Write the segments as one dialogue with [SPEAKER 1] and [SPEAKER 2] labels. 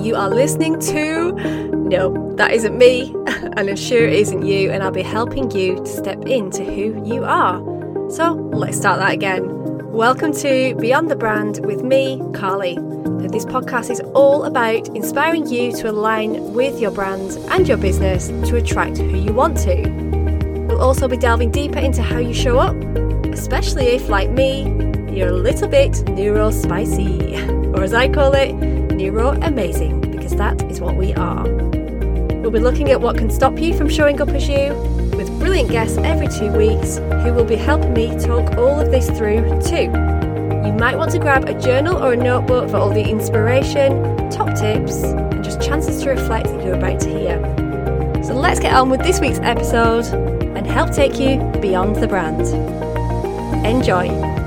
[SPEAKER 1] You are listening to... No, that isn't me, and I'm sure it isn't you, and I'll be helping you to step into who you are. So let's start that again. Welcome to Beyond the Brand with me, Carly. Now, this podcast is all about inspiring you to align with your brand and your business to attract who you want to. We'll also be delving deeper into how you show up, especially if, like me, you're a little bit neuro-spicy, or as I call it, neuro-amazing, because that is what we are. We'll be looking at what can stop you from showing up as you, with brilliant guests every 2 weeks who will be helping me talk all of this through too. You might want to grab a journal or a notebook for all the inspiration, top tips, and just chances to reflect that you're about to hear. So let's get on with this week's episode and help take you beyond the brand. Enjoy.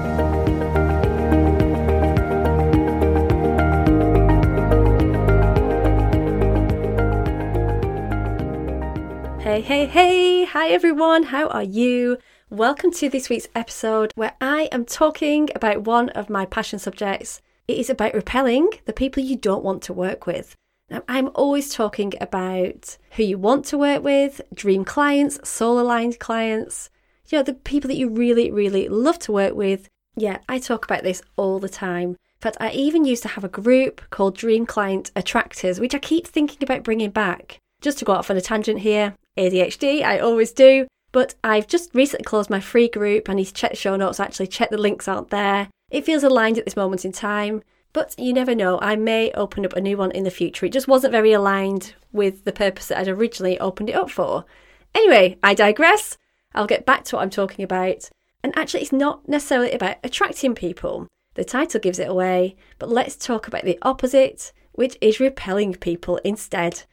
[SPEAKER 1] Hey, hi everyone, how are you? Welcome to this week's episode where I am talking about one of my passion subjects. It is about repelling the people you don't want to work with. Now, I'm always talking about who you want to work with, dream clients, soul-aligned clients, the people that you really, really love to work with. Yeah, I talk about this all the time. In fact, I even used to have a group called Dream Client Attractors, which I keep thinking about bringing back. Just to go off on a tangent here, ADHD, I always do, but I've just recently closed my free group. I need to check the show notes, actually check the links out there. It feels aligned at this moment in time, but you never know, I may open up a new one in the future. It just wasn't very aligned with the purpose that I'd originally opened it up for. Anyway, I digress. I'll get back to what I'm talking about. And actually, it's not necessarily about attracting people. The title gives it away, but let's talk about the opposite, which is repelling people instead.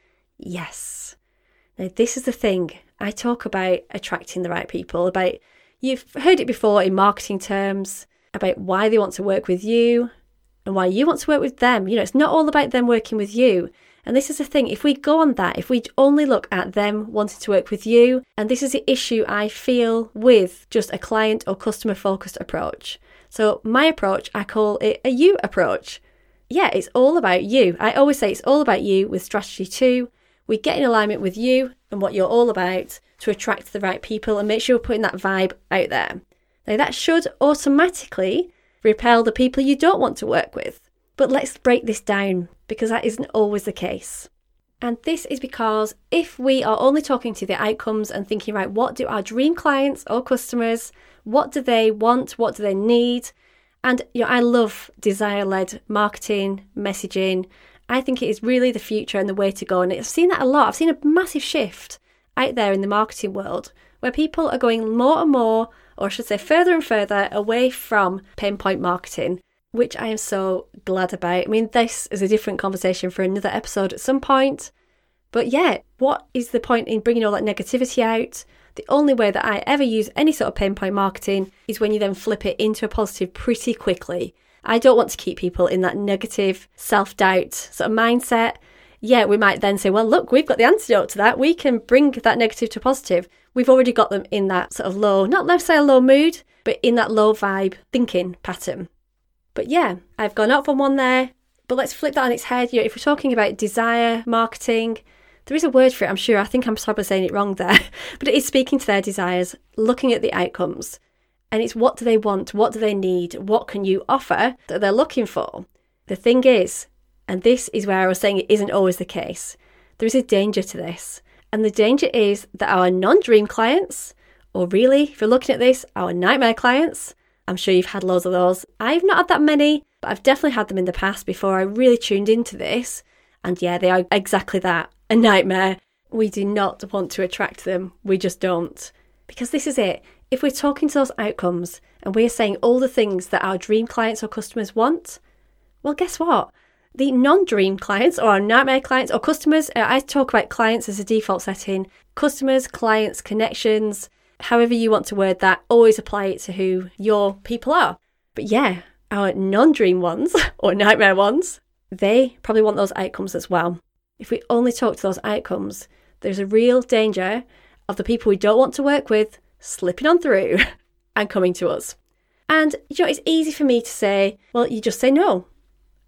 [SPEAKER 1] Yes. Now, this is the thing. I talk about attracting the right people, about, you've heard it before in marketing terms, about why they want to work with you and why you want to work with them. It's not all about them working with you. And this is the thing. If we go on that, if we only look at them wanting to work with you, and this is the issue I feel with just a client or customer focused approach. So my approach, I call it a you approach. Yeah, it's all about you. I always say it's all about you with strategy 2. We get in alignment with you and what you're all about to attract the right people and make sure we're putting that vibe out there. Now, that should automatically repel the people you don't want to work with. But let's break this down, because that isn't always the case. And this is because if we are only talking to the outcomes and thinking, right, what do our dream clients or customers, what do they want, what do they need? And I love desire-led marketing, messaging. I think it is really the future and the way to go. And I've seen that a lot. I've seen a massive shift out there in the marketing world where people are going more and more, or I should say further and further away from pinpoint marketing, which I am so glad about. I mean, this is a different conversation for another episode at some point. But yeah, what is the point in bringing all that negativity out? The only way that I ever use any sort of pinpoint marketing is when you then flip it into a positive pretty quickly. I don't want to keep people in that negative self-doubt sort of mindset. Yeah, we might then say, well, look, we've got the antidote to that. We can bring that negative to positive. We've already got them in that sort of low, not necessarily low mood, but in that low vibe thinking pattern. But yeah, I've gone up on one there, but let's flip that on its head. If we're talking about desire marketing, there is a word for it, I'm sure. I think I'm probably saying it wrong there, but it is speaking to their desires, looking at the outcomes. And it's what do they want? What do they need? What can you offer that they're looking for? The thing is, and this is where I was saying it isn't always the case, there is a danger to this. And the danger is that our non-dream clients, or really, if you're looking at this, our nightmare clients, I'm sure you've had loads of those. I've not had that many, but I've definitely had them in the past before I really tuned into this. And yeah, they are exactly that, a nightmare. We do not want to attract them. We just don't. Because this is it. If we're talking to those outcomes and we're saying all the things that our dream clients or customers want, well, guess what? The non-dream clients or our nightmare clients or customers, I talk about clients as a default setting, customers, clients, connections, however you want to word that, always apply it to who your people are. But yeah, our non-dream ones or nightmare ones, they probably want those outcomes as well. If we only talk to those outcomes, there's a real danger of the people we don't want to work with slipping on through and coming to us. And it's easy for me to say, well, you just say no.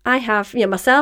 [SPEAKER 1] I have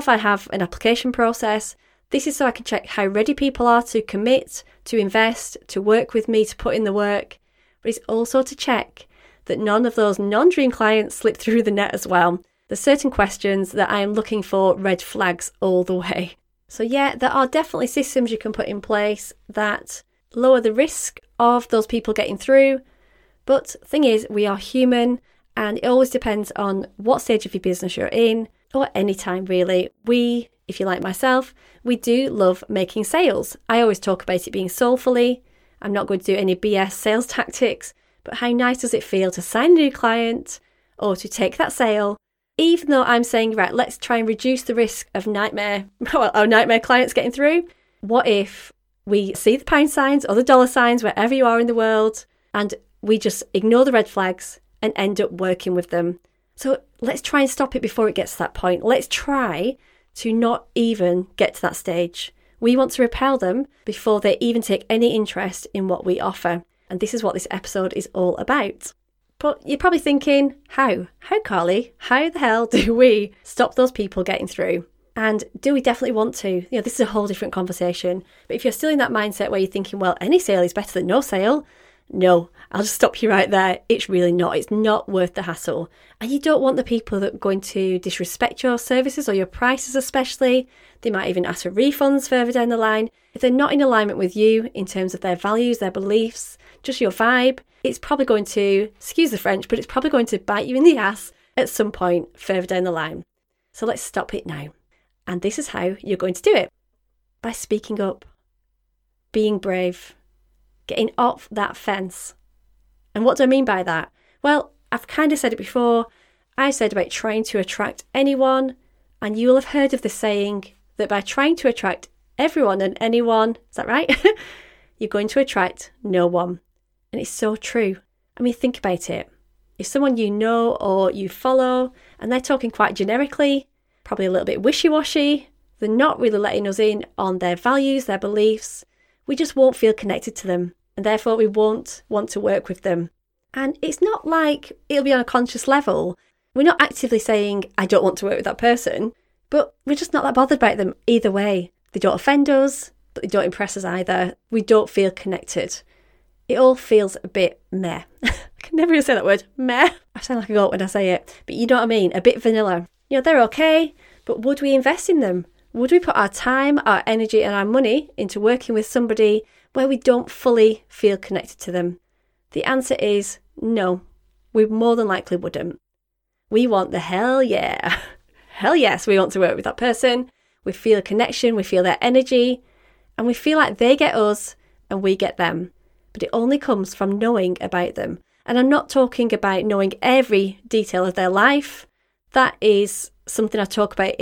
[SPEAKER 1] an application process. This is so I can check how ready people are to commit, to invest, to work with me, to put in the work. But it's also to check that none of those non-dream clients slip through the net as well. There's certain questions that I am looking for red flags all the way. So yeah, there are definitely systems you can put in place that lower the risk of those people getting through. But the thing is, we are human, and it always depends on what stage of your business you're in, or any time really. We, if you're like myself, we do love making sales. I always talk about it being soulfully. I'm not going to do any BS sales tactics, but how nice does it feel to sign a new client or to take that sale, even though I'm saying, right, let's try and reduce the risk of nightmare clients getting through. What if we see the pound signs or the dollar signs wherever you are in the world, and we just ignore the red flags and end up working with them? So let's try and stop it before it gets to that point. Let's try to not even get to that stage. We want to repel them before they even take any interest in what we offer. And this is what this episode is all about. But you're probably thinking, how? How, Carly? How the hell do we stop those people getting through? And do we definitely want to? This is a whole different conversation. But if you're still in that mindset where you're thinking, well, any sale is better than no sale, no, I'll just stop you right there. It's really not. It's not worth the hassle. And you don't want the people that are going to disrespect your services or your prices especially. They might even ask for refunds further down the line. If they're not in alignment with you in terms of their values, their beliefs, just your vibe, it's probably going to, excuse the French, but it's probably going to bite you in the ass at some point further down the line. So let's stop it now. And this is how you're going to do it. By speaking up, being brave, getting off that fence. And what do I mean by that? Well, I've kind of said it before. I said about trying to attract anyone, and you'll have heard of the saying that by trying to attract everyone and anyone, is that right? You're going to attract no one. And it's so true. I mean, think about it. If someone you know or you follow, and they're talking quite generically, probably a little bit wishy-washy, they're not really letting us in on their values, their beliefs, we just won't feel connected to them, and therefore we won't want to work with them. And it's not like it'll be on a conscious level. We're not actively saying, I don't want to work with that person, but we're just not that bothered about them either way. They don't offend us, but they don't impress us either. We don't feel connected. It all feels a bit meh. I can never even say that word, meh. I sound like a goat when I say it, but you know what I mean, a bit vanilla. They're okay, but would we invest in them? Would we put our time, our energy and our money into working with somebody where we don't fully feel connected to them? The answer is no, we more than likely wouldn't. We want the hell yeah. Hell yes, we want to work with that person. We feel a connection, we feel their energy, and we feel like they get us and we get them. But it only comes from knowing about them. And I'm not talking about knowing every detail of their life. That is something I talk about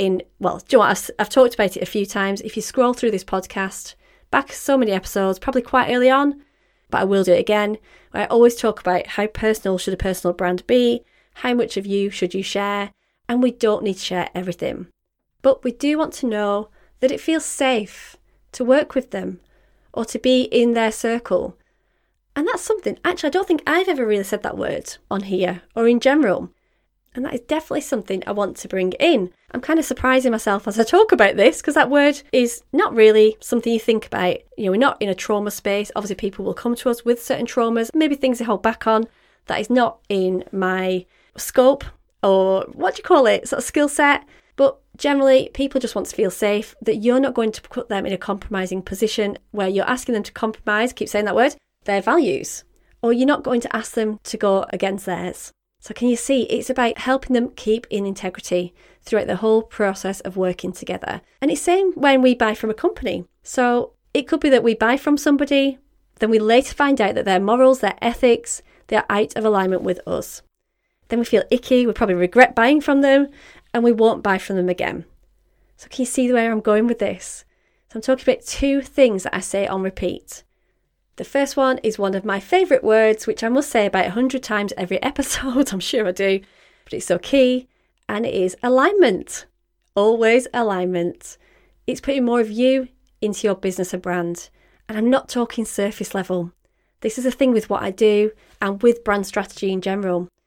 [SPEAKER 1] I've talked about it a few times. If you scroll through this podcast, back so many episodes, probably quite early on, but I will do it again, where I always talk about how personal should a personal brand be, how much of you should you share, and we don't need to share everything. But we do want to know that it feels safe to work with them or to be in their circle. And that's something, actually, I don't think I've ever really said that word on here or in general. And that is definitely something I want to bring in. I'm kind of surprising myself as I talk about this because that word is not really something you think about. We're not in a trauma space. Obviously, people will come to us with certain traumas, maybe things they hold back on. That is not in my scope or sort of skill set. But generally, people just want to feel safe, that you're not going to put them in a compromising position where you're asking them to compromise, keep saying that word, their values. Or you're not going to ask them to go against theirs. So can you see, it's about helping them keep in integrity throughout the whole process of working together. And it's same when we buy from a company. So it could be that we buy from somebody, then we later find out that their morals, their ethics, they are out of alignment with us. Then we feel icky, we probably regret buying from them, and we won't buy from them again. So can you see where I'm going with this? So I'm talking about two things that I say on repeat. The first one is one of my favourite words, which I must say about 100 times every episode. I'm sure I do, but it's so key. And it is alignment. Always alignment. It's putting more of you into your business and brand. And I'm not talking surface level. This is a thing with what I do and with brand strategy in general.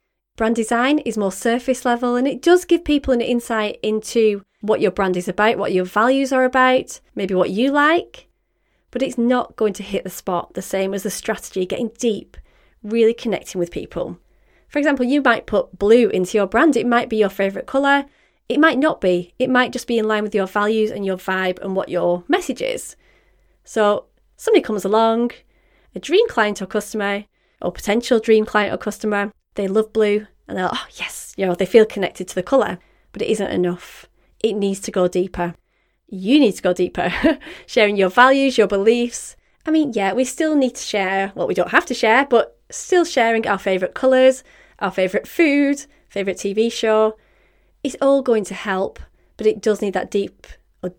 [SPEAKER 1] Brand design is more surface level, and it does give people an insight into what your brand is about, what your values are about, maybe what you like, but it's not going to hit the spot the same as the strategy, getting deep, really connecting with people. For example, you might put blue into your brand. It might be your favourite colour. It might not be. It might just be in line with your values and your vibe and what your message is. So somebody comes along, a dream client or customer, or potential dream client or customer, they love blue and they're like, oh yes, they feel connected to the colour, but it isn't enough. It needs to go deeper. You need to go deeper, sharing your values, your beliefs. I mean, yeah, we still need to share, well, we don't have to share, but still sharing our favourite colours, our favourite food, favourite TV show. It's all going to help, but it does need that deepness,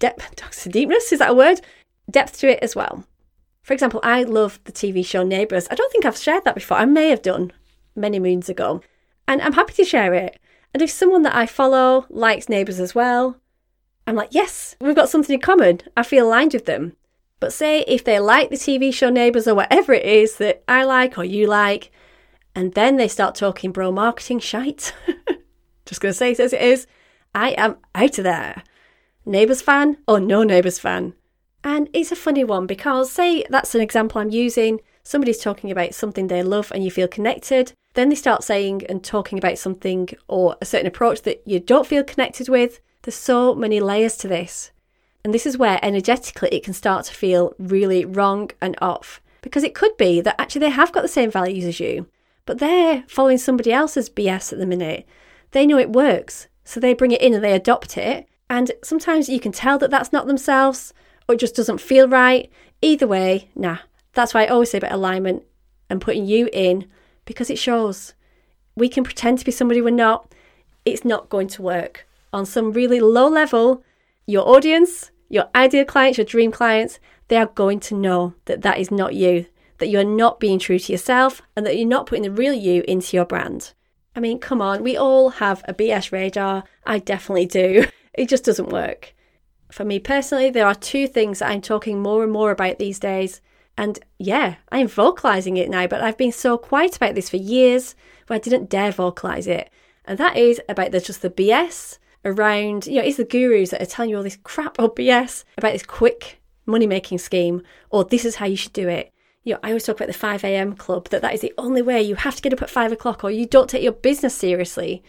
[SPEAKER 1] is that a word? Depth to it as well. For example, I love the TV show Neighbours. I don't think I've shared that before. I may have done many moons ago. And I'm happy to share it. And if someone that I follow likes Neighbours as well, I'm like, yes, we've got something in common. I feel aligned with them. But say if they like the TV show Neighbours or whatever it is that I like or you like, and then they start talking bro marketing shite, just going to say it as it is, I am out of there. Neighbours fan or no Neighbours fan? And it's a funny one because say that's an example I'm using, somebody's talking about something they love and you feel connected, then they start saying and talking about something or a certain approach that you don't feel connected with. There's so many layers to this. And this is where energetically it can start to feel really wrong and off. Because it could be that actually they have got the same values as you, but they're following somebody else's BS at the minute. They know it works, so they bring it in and they adopt it. And sometimes you can tell that that's not themselves, or it just doesn't feel right. Either way, nah. That's why I always say about alignment and putting you in, because it shows. We can pretend to be somebody we're not. It's not going to work. On some really low level, your audience, your ideal clients, your dream clients, they are going to know that that is not you, that you're not being true to yourself and that you're not putting the real you into your brand. I mean, come on, we all have a BS radar. I definitely do. It just doesn't work. For me personally, there are two things that I'm talking more and more about these days. And yeah, I'm vocalising it now, but I've been so quiet about this for years where I didn't dare vocalise it. And that is about just the BS around, it's the gurus that are telling you all this crap or BS about this quick money-making scheme, or this is how you should do it. I always talk about the 5 a.m. club, that is the only way. You have to get up at 5 o'clock or you don't take your business seriously.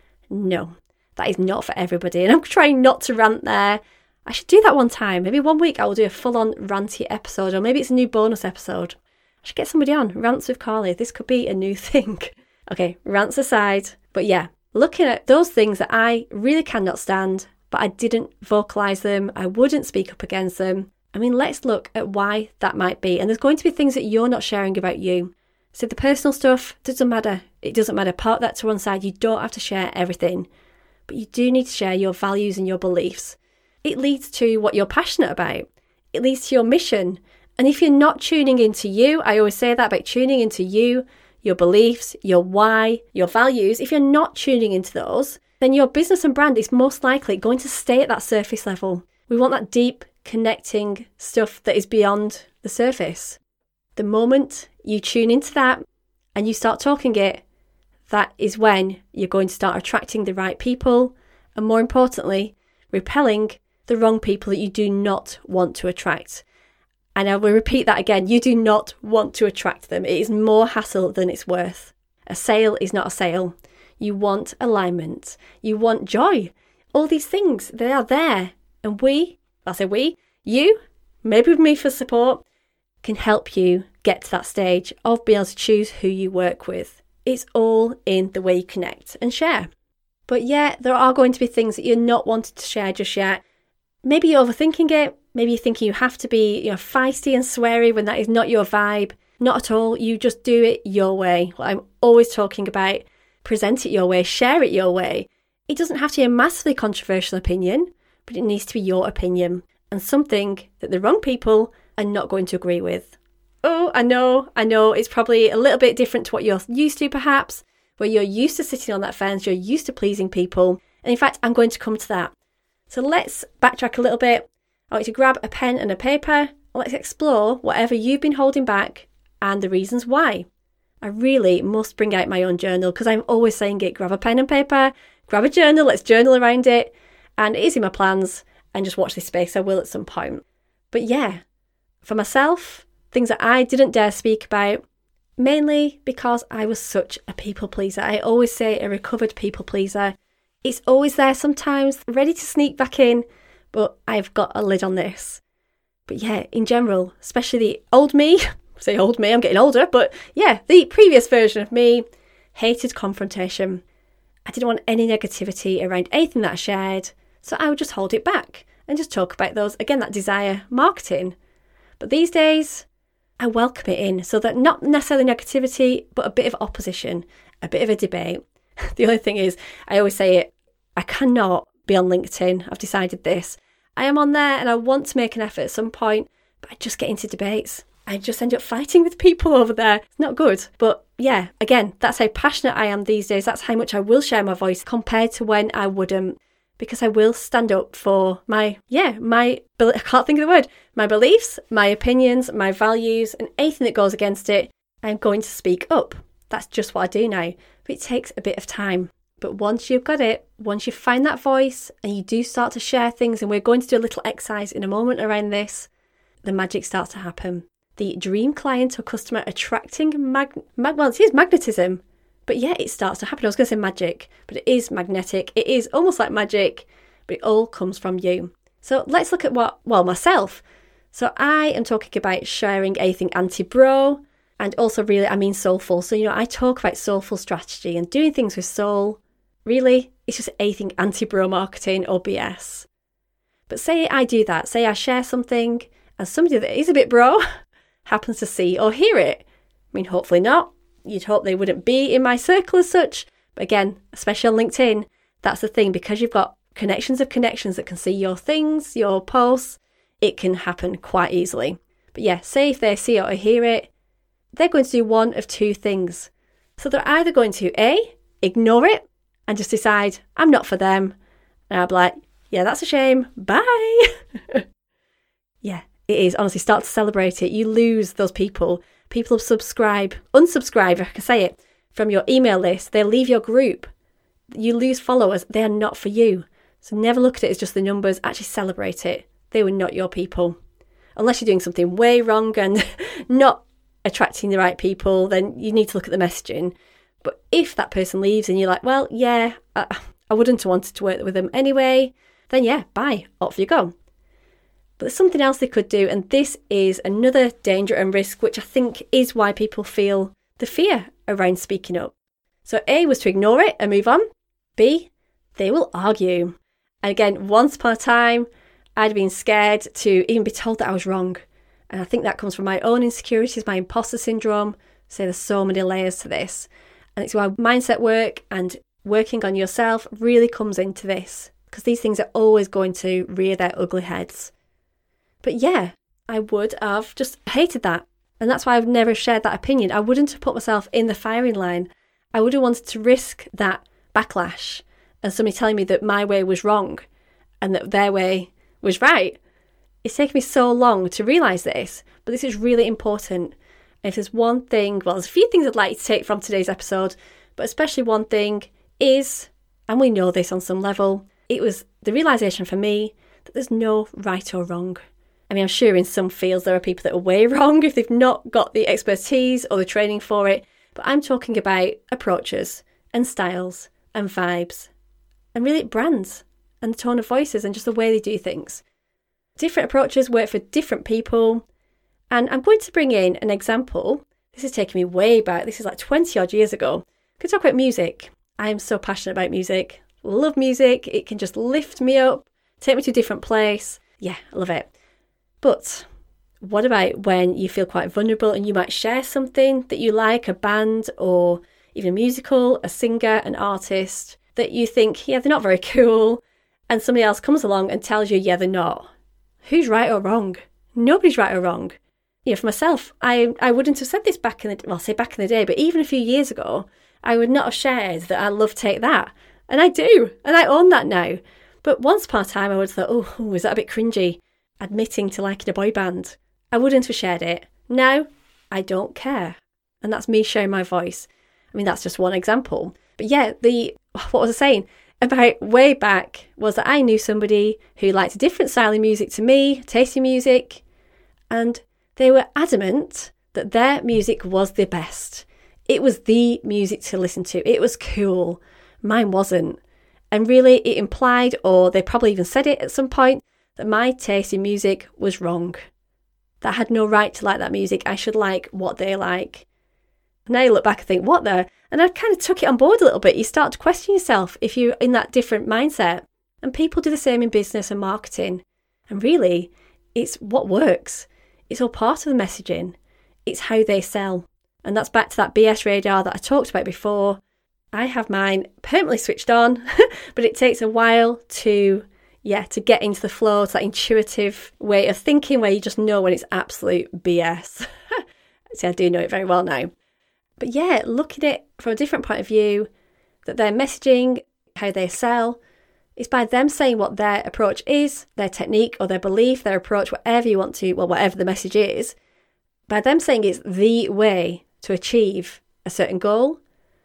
[SPEAKER 1] No, that is not for everybody. And I'm trying not to rant there. I should do that one time. Maybe one week I will do a full-on ranty episode, or maybe it's a new bonus episode. I should get somebody on. Rants with Carly. This could be a new thing. Okay, rants aside. But yeah, looking at those things that I really cannot stand, but I didn't vocalise them. I wouldn't speak up against them. I mean, let's look at why that might be. And there's going to be things that you're not sharing about you. So the personal stuff doesn't matter. It doesn't matter. Park that to one side. You don't have to share everything. But you do need to share your values and your beliefs. It leads to what you're passionate about. It leads to your mission. And if you're not tuning into you, I always say that about tuning into you, your beliefs, your why, your values. If you're not tuning into those, then your business and brand is most likely going to stay at that surface level. We want that deep, connecting stuff that is beyond the surface. The moment you tune into that and you start talking it, that is when you're going to start attracting the right people and, more importantly, repelling the wrong people that you do not want to attract. And I will repeat that again. You do not want to attract them. It is more hassle than it's worth. A sale is not a sale. You want alignment. You want joy. All these things, they are there. And you, maybe with me for support, can help you get to that stage of being able to choose who you work with. It's all in the way you connect and share. But yeah, there are going to be things that you're not wanting to share just yet. Maybe you're overthinking it. Maybe you're thinking you have to be feisty and sweary when that is not your vibe. Not at all. You just do it your way. What I'm always talking about, present it your way, share it your way. It doesn't have to be a massively controversial opinion, but it needs to be your opinion and something that the wrong people are not going to agree with. Oh, I know, it's probably a little bit different to what you're used to perhaps, where you're used to sitting on that fence, you're used to pleasing people. And in fact, I'm going to come to that. So let's backtrack a little bit. I want you to grab a pen and a paper. Let's explore whatever you've been holding back and the reasons why. I really must bring out my own journal because I'm always saying it, grab a pen and paper, grab a journal, let's journal around it. And it is in my plans, and just watch this space. I will at some point. But yeah, for myself, things that I didn't dare speak about, mainly because I was such a people pleaser. I always say a recovered people pleaser. It's always there sometimes, ready to sneak back in, but I've got a lid on this. But yeah, in general, especially the old me, say old me, I'm getting older, but yeah, the previous version of me hated confrontation. I didn't want any negativity around anything that I shared, so I would just hold it back and just talk about those, again, that desire marketing. But these days, I welcome it in, so that not necessarily negativity, but a bit of opposition, a bit of a debate. The only thing is, I always say it, I cannot be on LinkedIn. I've decided this. I am on there and I want to make an effort at some point, but I just get into debates. I just end up fighting with people over there. It's not good. But yeah, again, that's how passionate I am these days. That's how much I will share my voice compared to when I wouldn't. Because I will stand up for I can't think of the word, my beliefs, my opinions, my values, and anything that goes against it, I'm going to speak up. That's just what I do now. But it takes a bit of time. But once you've got it, once you find that voice and you do start to share things, and we're going to do a little exercise in a moment around this, the magic starts to happen. The dream client or customer attracting it is magnetism. But yeah, it starts to happen. I was going to say magic, but it is magnetic. It is almost like magic, but it all comes from you. So let's look at myself. So I am talking about sharing anything anti-bro, and also really, I mean soulful. So, I talk about soulful strategy and doing things with soul. Really, it's just anything anti-bro marketing or BS. But say I do that. Say I share something and somebody that is a bit bro happens to see or hear it. I mean, hopefully not. You'd hope they wouldn't be in my circle as such. But again, especially on LinkedIn, that's the thing. Because you've got connections of connections that can see your things, your posts, it can happen quite easily. But yeah, say if they see it or hear it, they're going to do one of two things. So they're either going to A, ignore it and just decide, I'm not for them. And I'll be like, yeah, that's a shame. Bye. Yeah, it is. Honestly, start to celebrate it. You lose those people. People unsubscribe, if I can say it, from your email list. They leave your group. You lose followers. They are not for you. So never look at it as just the numbers. Actually celebrate it. They were not your people. Unless you're doing something way wrong and not attracting the right people, then you need to look at the messaging. But if that person leaves and you're like, well, yeah, I wouldn't have wanted to work with them anyway, then yeah, bye, off you go. But there's something else they could do, and this is another danger and risk, which I think is why people feel the fear around speaking up. So A was to ignore it and move on. B, they will argue. And again, once upon a time, I'd been scared to even be told that I was wrong. And I think that comes from my own insecurities, my imposter syndrome. So there's so many layers to this. And it's why mindset work and working on yourself really comes into this, because these things are always going to rear their ugly heads. But yeah, I would have just hated that. And that's why I've never shared that opinion. I wouldn't have put myself in the firing line. I would have wanted to risk that backlash and somebody telling me that my way was wrong and that their way was right. It's taken me so long to realise this, but this is really important. And if there's one thing, well, there's a few things I'd like you to take from today's episode, but especially one thing is, and we know this on some level, it was the realisation for me that there's no right or wrong. I mean, I'm sure in some fields there are people that are way wrong if they've not got the expertise or the training for it, but I'm talking about approaches and styles and vibes and really brands and the tone of voices and just the way they do things. Different approaches work for different people. And I'm going to bring in an example. This is taking me way back. This is like 20 odd years ago. I'm going to talk about music. I am so passionate about music. Love music. It can just lift me up, take me to a different place. Yeah, I love it. But what about when you feel quite vulnerable and you might share something that you like, a band or even a musical, a singer, an artist, that you think, yeah, they're not very cool, and somebody else comes along and tells you, yeah, they're not. Who's right or wrong? Nobody's right or wrong. For myself, I wouldn't have said this back in the day, but even a few years ago, I would not have shared that I love Take That. And I do, and I own that now. But once upon a time, I would have thought, oh, is that a bit cringy? Admitting to liking a boy band. I wouldn't have shared it. Now, I don't care. And that's me sharing my voice. I mean, that's just one example. But yeah, what was I saying? About way back was that I knew somebody who liked a different style of music to me, tasty music, and they were adamant that their music was the best. It was the music to listen to. It was cool. Mine wasn't. And really it implied, or they probably even said it at some point, that my taste in music was wrong. That I had no right to like that music. I should like what they like. Now you look back and think, what the? And I kind of took it on board a little bit. You start to question yourself if you're in that different mindset. And people do the same in business and marketing. And really, it's what works. It's all part of the messaging. It's how they sell. And that's back to that BS radar that I talked about before. I have mine permanently switched on, but it takes a while to get into the flow, to that intuitive way of thinking where you just know when it's absolute BS. See, I do know it very well now. But yeah, looking at it from a different point of view, that their messaging, how they sell, is by them saying what their approach is, their technique or their belief, their approach, whatever you want to, well, whatever the message is, by them saying it's the way to achieve a certain goal,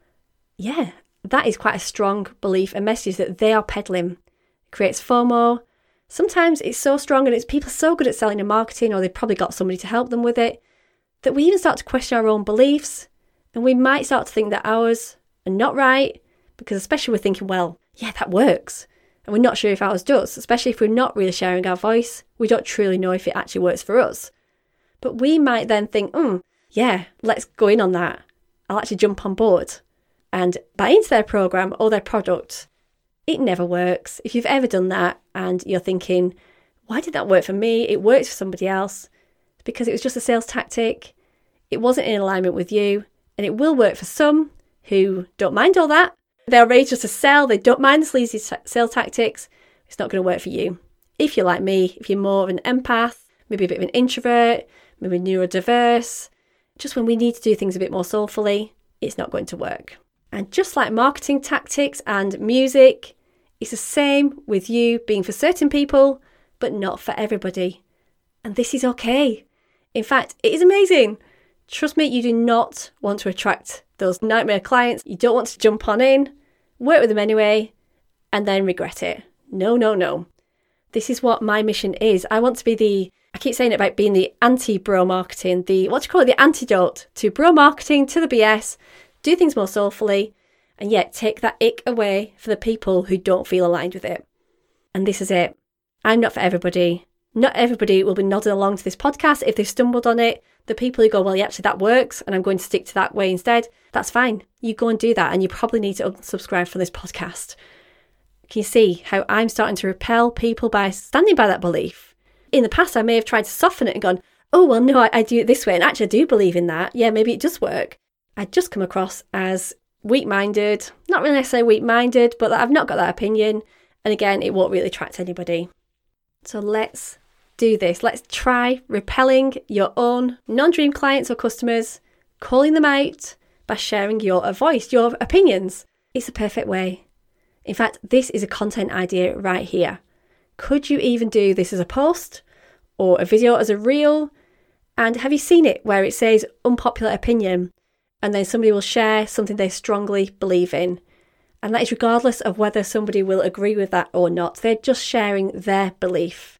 [SPEAKER 1] yeah, that is quite a strong belief and message that they are peddling. It creates FOMO. Sometimes it's so strong and it's people so good at selling and marketing, or they've probably got somebody to help them with it, that we even start to question our own beliefs. And we might start to think that ours are not right, because especially we're thinking, well, yeah, that works. And we're not sure if ours does, especially if we're not really sharing our voice. We don't truly know if it actually works for us. But we might then think, yeah, let's go in on that. I'll actually jump on board and buy into their program or their product. It never works. If you've ever done that and you're thinking, why did that work for me? It worked for somebody else. It's because it was just a sales tactic. It wasn't in alignment with you. And it will work for some who don't mind all that. They're ready just to sell. They don't mind the sleazy sales tactics. It's not going to work for you. If you're like me, if you're more of an empath, maybe a bit of an introvert, maybe neurodiverse, just when we need to do things a bit more soulfully, it's not going to work. And just like marketing tactics and music, it's the same with you being for certain people, but not for everybody. And this is okay. In fact, it is amazing. Trust me, you do not want to attract those nightmare clients. You don't want to jump on in, work with them anyway, and then regret it. No, no, no. This is what my mission is. I want to be I keep saying it about being the anti-bro marketing, the antidote to bro marketing, to the BS, do things more soulfully, and yet take that ick away for the people who don't feel aligned with it. And this is it. I'm not for everybody. Not everybody will be nodding along to this podcast if they've stumbled on it. The people who go, well, yeah, actually that works and I'm going to stick to that way instead, that's fine. You go and do that, and you probably need to unsubscribe from this podcast. Can you see how I'm starting to repel people by standing by that belief? In the past, I may have tried to soften it and gone, oh, well, no, I do it this way. And actually, I do believe in that. Yeah, maybe it does work. I just come across as weak-minded, not really necessarily weak-minded, but that I've not got that opinion. And again, it won't really attract anybody. So let's do this. Let's try repelling your own non-dream clients or customers, calling them out by sharing your voice, your opinions. It's a perfect way. In fact, this is a content idea right here. Could you even do this as a post or a video as a reel? And have you seen it where it says unpopular opinion and then somebody will share something they strongly believe in? And that is regardless of whether somebody will agree with that or not. They're just sharing their belief.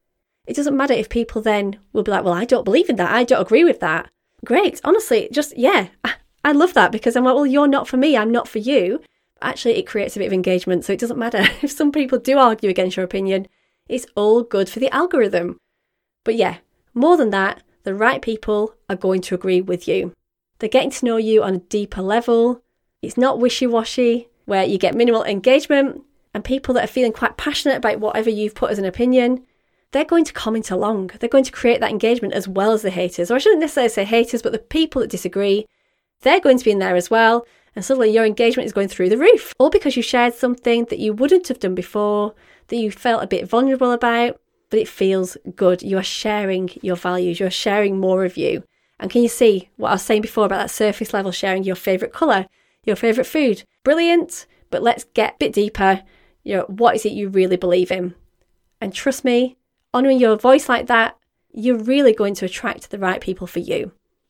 [SPEAKER 1] It doesn't matter if people then will be like, well, I don't believe in that. I don't agree with that. Great. Honestly, I love that, because I'm like, well, you're not for me. I'm not for you. Actually, it creates a bit of engagement. So it doesn't matter if some people do argue against your opinion. It's all good for the algorithm. But yeah, more than that, the right people are going to agree with you. They're getting to know you on a deeper level. It's not wishy-washy where you get minimal engagement, and people that are feeling quite passionate about whatever you've put as an opinion, they're going to comment along. They're going to create that engagement as well as the haters. Or I shouldn't necessarily say haters, but the people that disagree, they're going to be in there as well. And suddenly your engagement is going through the roof. All because you shared something that you wouldn't have done before, that you felt a bit vulnerable about, but it feels good. You are sharing your values. You're sharing more of you. And can you see what I was saying before about that surface level, sharing your favourite colour, your favourite food? Brilliant. But let's get a bit deeper. What is it you really believe in? And trust me, honouring your voice like that, you're really going to attract the right people for you.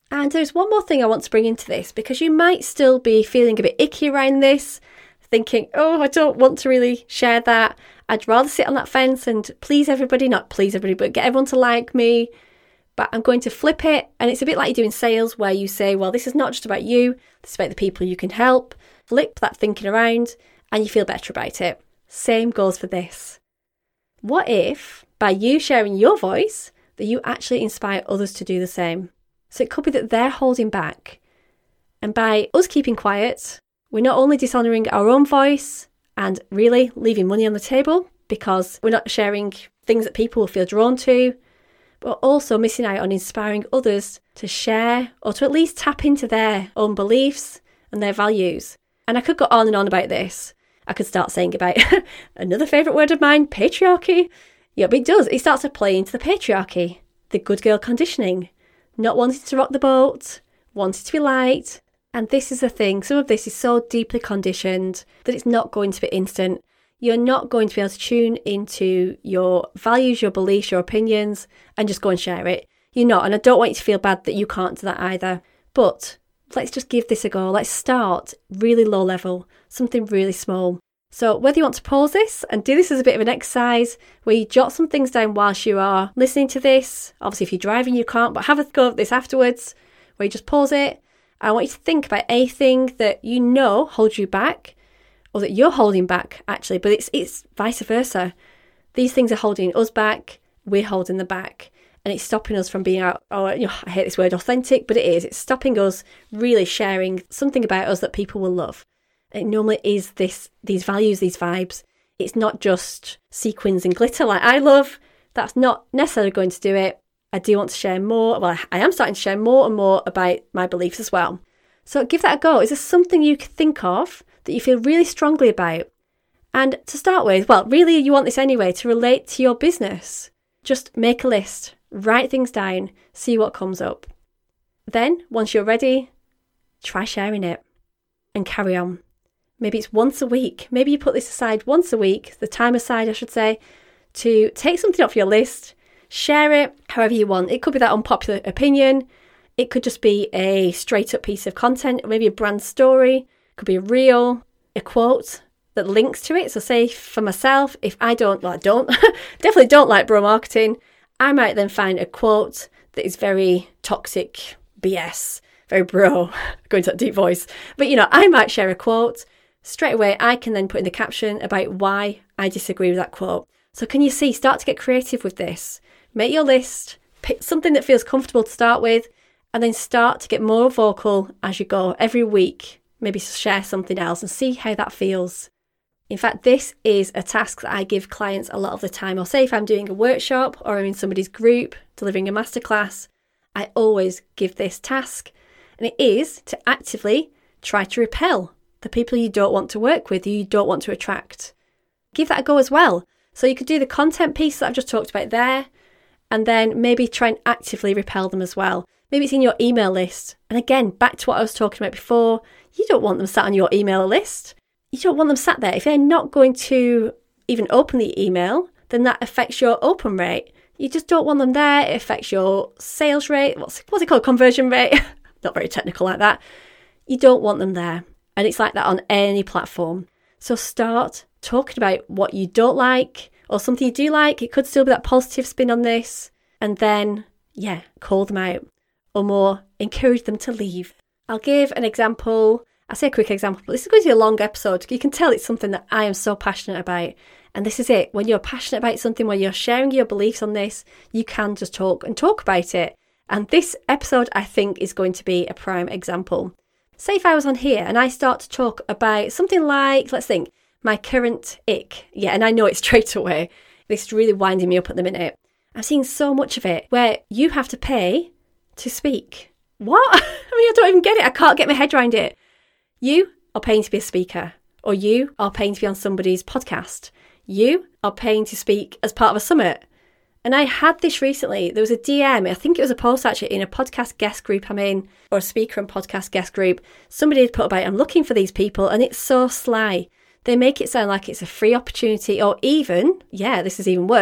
[SPEAKER 1] And there's one more thing I want to bring into this, because you might still be feeling a bit icky around this, thinking, oh, I don't want to really share that. I'd rather sit on that fence and please everybody, not please everybody, but get everyone to like me. But I'm going to flip it. And it's a bit like you do in sales, where you say, well, this is not just about you. This is about the people you can help. Flip that thinking around and you feel better about it. Same goes for this. What if, by you sharing your voice, that you actually inspire others to do the same? So it could be that they're holding back. And by us keeping quiet, we're not only dishonouring our own voice and really leaving money on the table because we're not sharing things that people will feel drawn to, but also missing out on inspiring others to share or to at least tap into their own beliefs and their values. And I could go on and on about this. I could start saying about another favourite word of mine, patriarchy. Yeah, but it does. It starts to play into the patriarchy, the good girl conditioning, not wanting to rock the boat, wanting to be liked. And this is the thing. Some of this is so deeply conditioned that it's not going to be instant. You're not going to be able to tune into your values, your beliefs, your opinions, and just go and share it. You're not. And I don't want you to feel bad that you can't do that either. But let's just give this a go. Let's start really low level, something really small. So whether you want to pause this and do this as a bit of an exercise where you jot some things down whilst you are listening to this. Obviously, if you're driving, you can't, but have a go at this afterwards where you just pause it. I want you to think about anything that you know holds you back, or that you're holding back, actually, but it's vice versa. These things are holding us back, we're holding them back, and it's stopping us from being out, I hate this word, authentic, but it is. It's stopping us really sharing something about us that people will love. And it normally is these values, these vibes. It's not just sequins and glitter like I love. That's not necessarily going to do it. I do want to share more. Well, I am starting to share more and more about my beliefs as well. So give that a go. Is there something you can think of that you feel really strongly about? And to start with, well, really you want this anyway, to relate to your business. Just make a list, write things down, see what comes up. Then, once you're ready, try sharing it and carry on. Maybe it's once a week. Maybe you put this aside once a week, the time aside, I should say, to take something off your list, share it however you want. It could be that unpopular opinion. It could just be a straight up piece of content, maybe a brand story. It could be a reel, a quote that links to it. So say for myself, if I definitely don't like bro marketing, I might then find a quote that is very toxic BS, very bro, going to that deep voice. But I might share a quote. Straight away, I can then put in the caption about why I disagree with that quote. So can you see, start to get creative with this. Make your list, pick something that feels comfortable to start with, and then start to get more vocal as you go every week. Maybe share something else and see how that feels. In fact, this is a task that I give clients a lot of the time. Or say if I'm doing a workshop or I'm in somebody's group delivering a masterclass, I always give this task. And it is to actively try to repel the people you don't want to work with, you don't want to attract. Give that a go as well. So you could do the content piece that I've just talked about there, and then maybe try and actively repel them as well. Maybe it's in your email list. And again, back to what I was talking about before, you don't want them sat on your email list. You don't want them sat there. If they're not going to even open the email, then that affects your open rate. You just don't want them there. It affects your sales rate. What's it called? Conversion rate. Not very technical like that. You don't want them there. And it's like that on any platform. So start talking about what you don't like or something you do like. It could still be that positive spin on this. And then, call them out or more, encourage them to leave. I'll give an example. I'll say a quick example, but this is going to be a long episode. You can tell it's something that I am so passionate about. And this is it. When you're passionate about something, when you're sharing your beliefs on this, you can just talk about it. And this episode, I think, is going to be a prime example. Say if I was on here and I start to talk about something like, let's think, my current ick. Yeah, and I know it straight away. This is really winding me up at the minute. I'm seeing so much of it where you have to pay to speak. What? I don't even get it. I can't get my head around it. You are paying to be a speaker, or you are paying to be on somebody's podcast. You are paying to speak as part of a summit. And I had this recently. There was a DM, I think it was a post actually, in a podcast guest group I'm in, or a speaker and podcast guest group. Somebody had put about, I'm looking for these people, and it's so sly. They make it sound like it's a free opportunity, or even, this is even worse,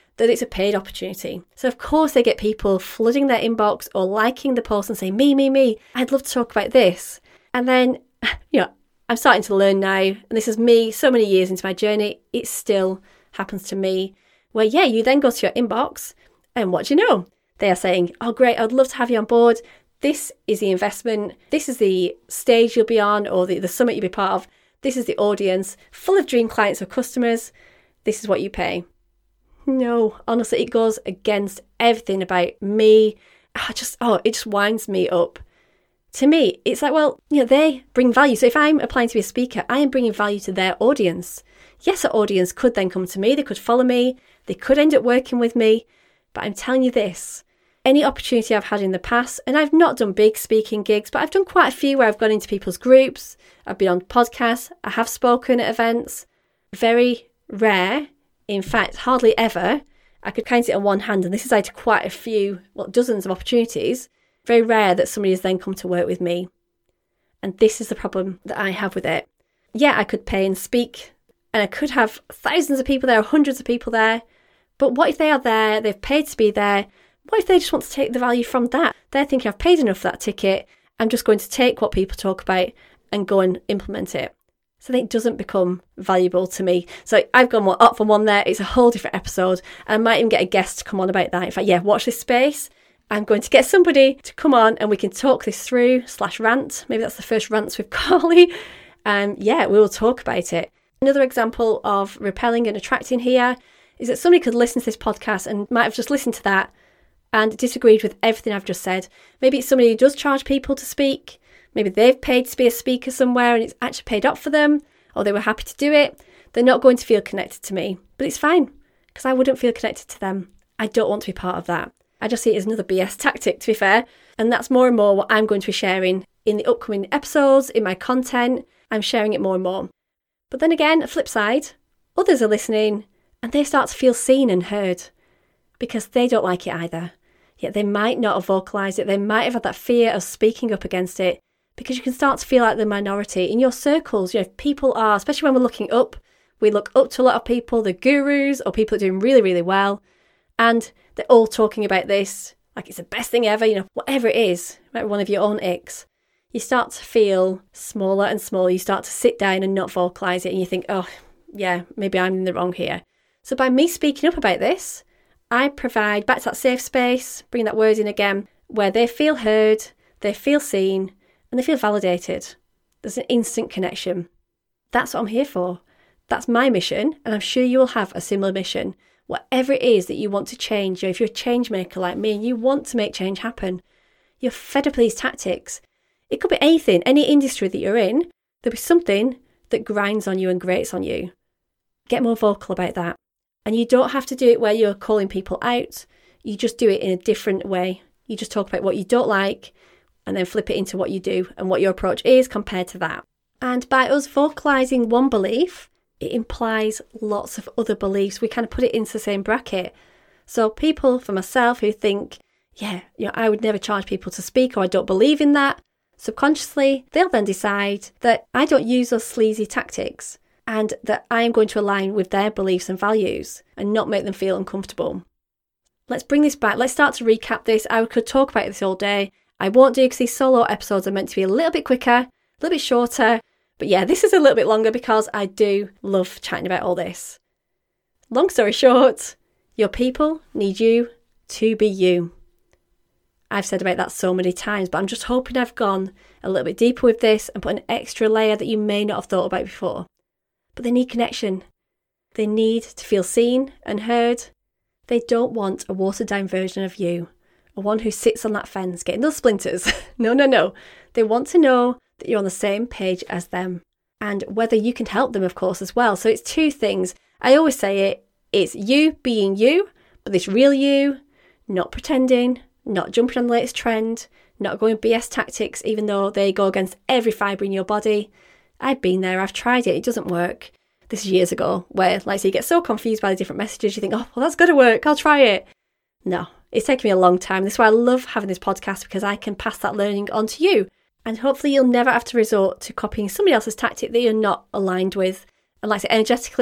[SPEAKER 1] that it's a paid opportunity. So of course they get people flooding their inbox or liking the post and saying, me, I'd love to talk about this. And then, I'm starting to learn now, and this is me so many years into my journey, it still happens to me, where you then go to your inbox and what do you know? They are saying, oh great, I'd love to have you on board. This is the investment. This is the stage you'll be on, or the summit you'll be part of. This is the audience full of dream clients or customers. This is what you pay. No, honestly, it goes against everything about me. It just winds me up. To me, it's like, they bring value. So if I'm applying to be a speaker, I am bringing value to their audience. Yes, our audience could then come to me. They could follow me. They could end up working with me. But I'm telling you this, any opportunity I've had in the past, and I've not done big speaking gigs, but I've done quite a few where I've gone into people's groups. I've been on podcasts. I have spoken at events. Very rare. In fact, hardly ever. I could count it on one hand, and this is like quite a few, dozens of opportunities. Very rare that somebody has then come to work with me. And this is the problem that I have with it. Yeah, I could pay and speak, and I could have thousands of people there, or hundreds of people there. But what if they are there, they've paid to be there? What if they just want to take the value from that? They're thinking, I've paid enough for that ticket. I'm just going to take what people talk about and go and implement it. So it doesn't become valuable to me. So I've gone up from one there. It's a whole different episode. I might even get a guest to come on about that. In fact, watch this space. I'm going to get somebody to come on and we can talk this through /rant. Maybe that's the first rants with Carly. We will talk about it. Another example of repelling and attracting here is that somebody could listen to this podcast and might have just listened to that and disagreed with everything I've just said. Maybe it's somebody who does charge people to speak. Maybe they've paid to be a speaker somewhere and it's actually paid up for them, or they were happy to do it. They're not going to feel connected to me, but it's fine because I wouldn't feel connected to them. I don't want to be part of that. I just see it as another BS tactic, to be fair. And that's more and more what I'm going to be sharing in the upcoming episodes, in my content. I'm sharing it more and more. But then again, flip side, others are listening and they start to feel seen and heard because they don't like it either. Yet they might not have vocalised it. They might have had that fear of speaking up against it because you can start to feel like the minority. In your circles, people are, especially when we're looking up, we look up to a lot of people, the gurus or people that are doing really, really well. And they're all talking about this like it's the best thing ever, whatever it is, like one of your own icks. You start to feel smaller and smaller. You start to sit down and not vocalise it and you think, maybe I'm in the wrong here. So by me speaking up about this, I provide back to that safe space, bring that word in again, where they feel heard, they feel seen, and they feel validated. There's an instant connection. That's what I'm here for. That's my mission, and I'm sure you will have a similar mission. Whatever it is that you want to change, if you're a change maker like me and you want to make change happen, you're fed up of these tactics. It could be anything, any industry that you're in, there'll be something that grinds on you and grates on you. Get more vocal about that. And you don't have to do it where you're calling people out. You just do it in a different way. You just talk about what you don't like and then flip it into what you do and what your approach is compared to that. And by us vocalising one belief, it implies lots of other beliefs. We kind of put it into the same bracket. So people, for myself, who think, I would never charge people to speak or I don't believe in that, subconsciously, they'll then decide that I don't use those sleazy tactics and that I am going to align with their beliefs and values and not make them feel uncomfortable. Let's bring this back. Let's start to recap this. I could talk about this all day. I won't do because these solo episodes are meant to be a little bit quicker, a little bit shorter. But this is a little bit longer because I do love chatting about all this. Long story short, your people need you to be you. I've said about that so many times, but I'm just hoping I've gone a little bit deeper with this and put an extra layer that you may not have thought about before. But they need connection. They need to feel seen and heard. They don't want a watered down version of you, or one who sits on that fence getting those splinters. No. They want to know that you're on the same page as them and whether you can help them, of course, as well. So it's two things. I always say it's you being you, but this real you, not pretending, not jumping on the latest trend, not going BS tactics, even though they go against every fibre in your body. I've been there, I've tried it doesn't work. This is years ago, where you get so confused by the different messages, you think, that's got to work, I'll try it. No, it's taken me a long time. This is why I love having this podcast, because I can pass that learning on to you. And hopefully you'll never have to resort to copying somebody else's tactic that you're not aligned with. And like I said, energetically,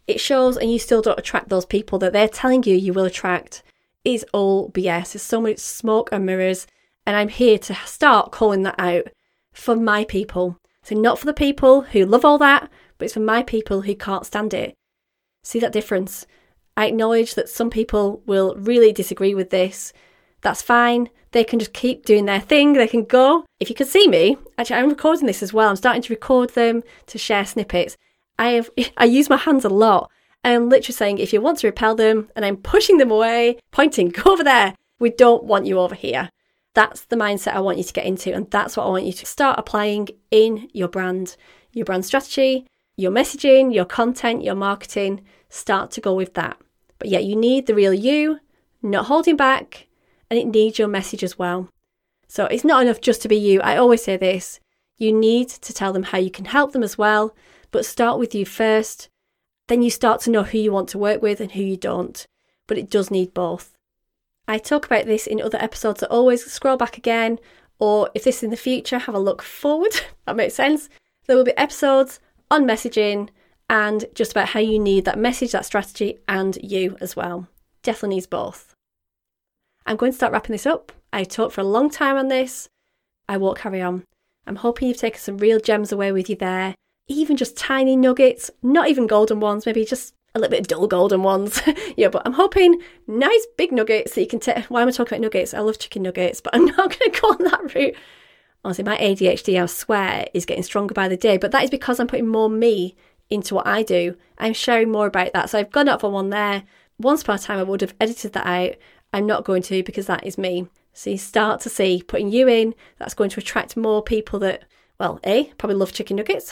[SPEAKER 1] it shows and you still don't attract those people that they're telling you you will attract, is all BS. There's so much smoke and mirrors, and I'm here to start calling that out for my people. So not for the people who love all that, but it's for my people who can't stand it. See that difference? I acknowledge that some people will really disagree with this. That's fine. They can just keep doing their thing. They can go. If you can see me, actually, I'm recording this as well. I'm starting to record them to share snippets. I use my hands a lot. I'm literally saying, if you want to repel them, and I'm pushing them away, pointing, go over there. We don't want you over here. That's the mindset I want you to get into. And that's what I want you to start applying in your brand strategy, your messaging, your content, your marketing. Start to go with that. But yeah, you need the real you, not holding back, and it needs your message as well. So it's not enough just to be you. I always say this. You need to tell them how you can help them as well, but start with you first. Then you start to know who you want to work with and who you don't. But it does need both. I talk about this in other episodes, so always scroll back again, or if this is in the future, have a look forward. That makes sense. There will be episodes on messaging and just about how you need that message, that strategy, and you as well. Definitely needs both. I'm going to start wrapping this up. I talked for a long time on this. I won't carry on. I'm hoping you've taken some real gems away with you there. Even just tiny nuggets, not even golden ones, maybe just a little bit dull golden ones. Yeah, but I'm hoping nice big nuggets that you can take. Why am I talking about nuggets? I love chicken nuggets, but I'm not going to go on that route. Honestly, my ADHD, I swear, is getting stronger by the day, but that is because I'm putting more me into what I do. I'm sharing more about that. So I've gone up on one there. Once upon a time, I would have edited that out. I'm not going to, because that is me. So you start to see putting you in, that's going to attract more people that, well, probably love chicken nuggets,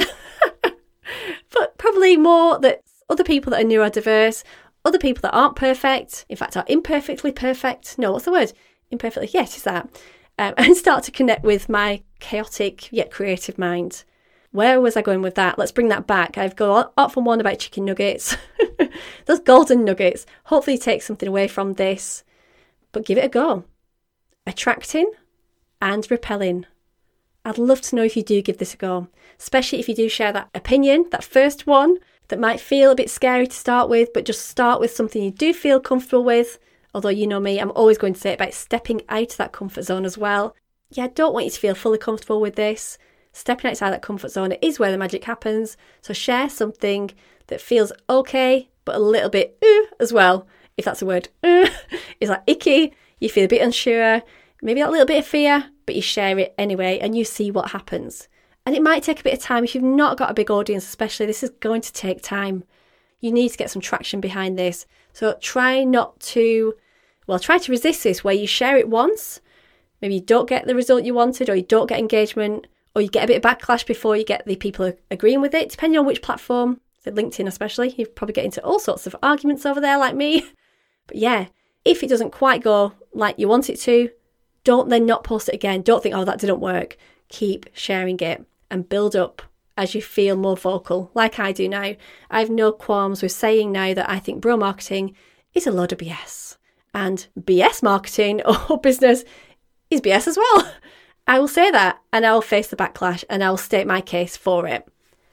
[SPEAKER 1] but probably more that other people that are neurodiverse, other people that aren't perfect, in fact, are imperfectly perfect. No, what's the word? Imperfectly, yes, it's that. And start to connect with my chaotic yet creative mind. Where was I going with that? Let's bring that back. I've got up from one about chicken nuggets. Those golden nuggets. Hopefully take something away from this, but give it a go. Attracting and repelling. I'd love to know if you do give this a go, especially if you do share that opinion, that first one that might feel a bit scary to start with, but just start with something you do feel comfortable with. Although you know me, I'm always going to say about stepping out of that comfort zone as well. Yeah, I don't want you to feel fully comfortable with this. Stepping outside that comfort zone is where the magic happens. So share something that feels okay, but a little bit as well, if that's a word. It's like icky, you feel a bit unsure, maybe a little bit of fear, but you share it anyway and you see what happens. And it might take a bit of time if you've not got a big audience, especially. This is going to take time. You need to get some traction behind this. So try to resist this where you share it once. Maybe you don't get the result you wanted, or you don't get engagement, or you get a bit of backlash before you get the people agreeing with it, depending on which platform. So LinkedIn especially, you probably get into all sorts of arguments over there like me. But yeah, if it doesn't quite go like you want it to, don't then not post it again. Don't think, oh, that didn't work. Keep sharing it and build up as you feel more vocal, like I do now. I have no qualms with saying now that I think bro marketing is a load of BS. And BS marketing or business is BS as well. I will say that, and I will face the backlash, and I will state my case for it.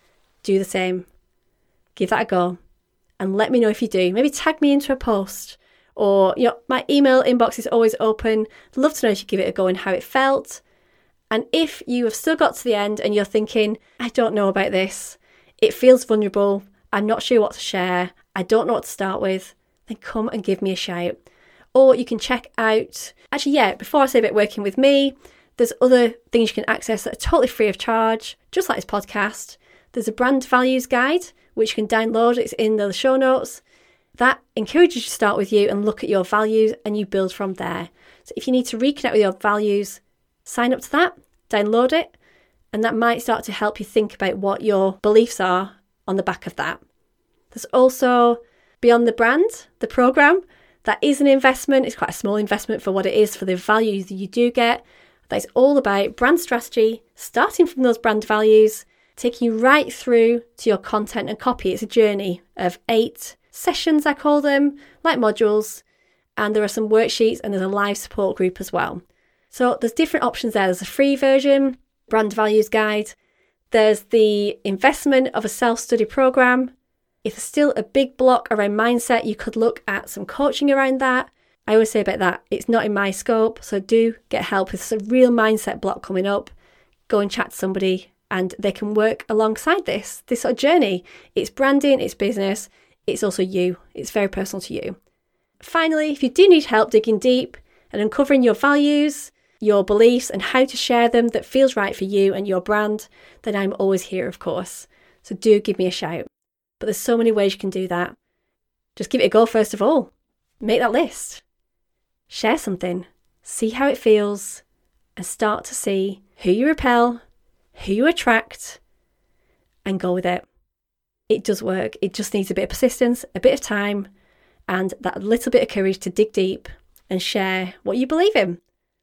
[SPEAKER 1] Do the same. Give that a go. And let me know if you do. Maybe tag me into a post. Or, my email inbox is always open. I'd love to know if you give it a go and how it felt. And if you have still got to the end and you're thinking, I don't know about this, it feels vulnerable, I'm not sure what to share, I don't know what to start with, then come and give me a shout. Or you can check out, before I say about working with me, there's other things you can access that are totally free of charge, just like this podcast. There's a brand values guide, which you can download, it's in the show notes. That encourages you to start with you and look at your values, and you build from there. So if you need to reconnect with your values, sign up to that, download it, and that might start to help you think about what your beliefs are on the back of that. There's also Beyond the Brand, the program. That is an investment. It's quite a small investment for what it is, for the value that you do get. That's all about brand strategy, starting from those brand values, taking you right through to your content and copy. It's a journey of 8 sessions, I call them, like modules. And there are some worksheets, and there's a live support group as well. So there's different options there. There's a free version, brand values guide. There's the investment of a self-study program. If there's still a big block around mindset, you could look at some coaching around that. I always say about that, it's not in my scope, so do get help. If there's a real mindset block coming up, go and chat to somebody and they can work alongside this sort of journey. It's branding, it's business, it's also you. It's very personal to you. Finally, if you do need help digging deep and uncovering your values, your beliefs and how to share them that feels right for you and your brand, then I'm always here, of course. So do give me a shout. But there's so many ways you can do that. Just give it a go first of all. Make that list. Share something. See how it feels and start to see who you repel, who you attract, and go with it. It does work. It just needs a bit of persistence, a bit of time, and that little bit of courage to dig deep and share what you believe in.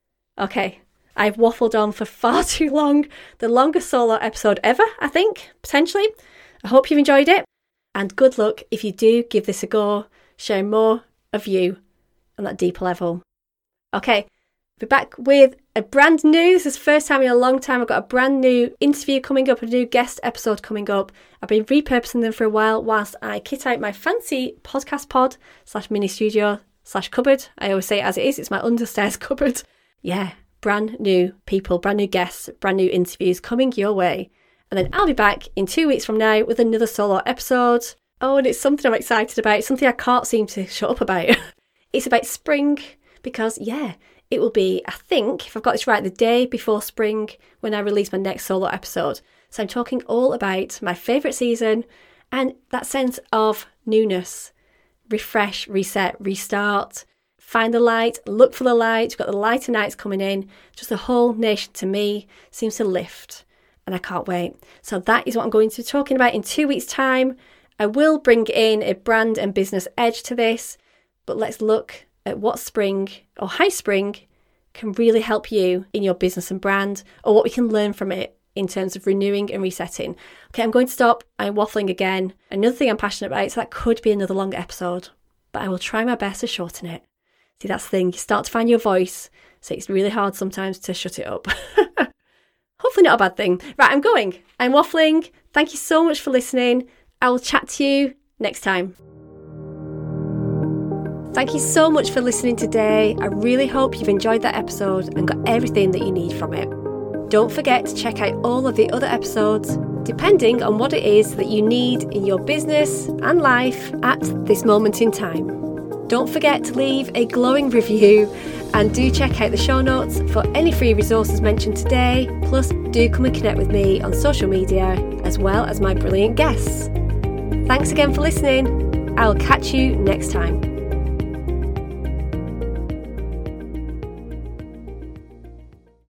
[SPEAKER 1] Okay, I've waffled on for far too long. The longest solo episode ever, I think, potentially. I hope you've enjoyed it. And good luck if you do give this a go, share more of you on that deeper level. Okay, be back with a brand new, this is the first time in a long time, I've got a brand new interview coming up, a new guest episode coming up. I've been repurposing them for a while whilst I kit out my fancy podcast pod / mini studio / cupboard. I always say it as it is, it's my understairs cupboard. Yeah, brand new people, brand new guests, brand new interviews coming your way. And then I'll be back in 2 weeks from now with another solo episode. Oh, and it's something I'm excited about. It's something I can't seem to shut up about. It's about spring because, yeah, it will be, I think, if I've got this right, the day before spring when I release my next solo episode. So I'm talking all about my favourite season and that sense of newness. Refresh, reset, restart. Find the light, look for the light. We've got the lighter nights coming in. Just the whole nation, to me, seems to lift. And I can't wait. So that is what I'm going to be talking about in 2 weeks' time. I will bring in a brand and business edge to this, but let's look at what spring or high spring can really help you in your business and brand, or what we can learn from it in terms of renewing and resetting. Okay, I'm going to stop. I'm waffling again. Another thing I'm passionate about, so that could be another longer episode, but I will try my best to shorten it. See, that's the thing. You start to find your voice, so it's really hard sometimes to shut it up. Hopefully not a bad thing. Right, I'm going. I'm waffling. Thank you so much for listening. I will chat to you next time. Thank you so much for listening today. I really hope you've enjoyed that episode and got everything that you need from it. Don't forget to check out all of the other episodes, depending on what it is that you need in your business and life at this moment in time. Don't forget to leave a glowing review and do check out the show notes for any free resources mentioned today. Plus, do come and connect with me on social media as well as my brilliant guests. Thanks again for listening. I'll catch you next time.